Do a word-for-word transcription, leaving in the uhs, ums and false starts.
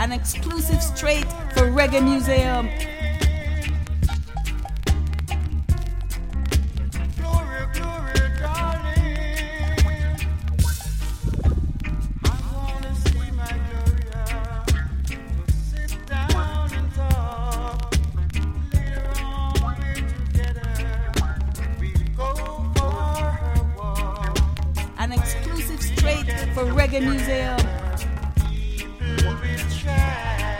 An exclusive straight for Reggae Museum. An exclusive straight for Reggae Museum. People will try.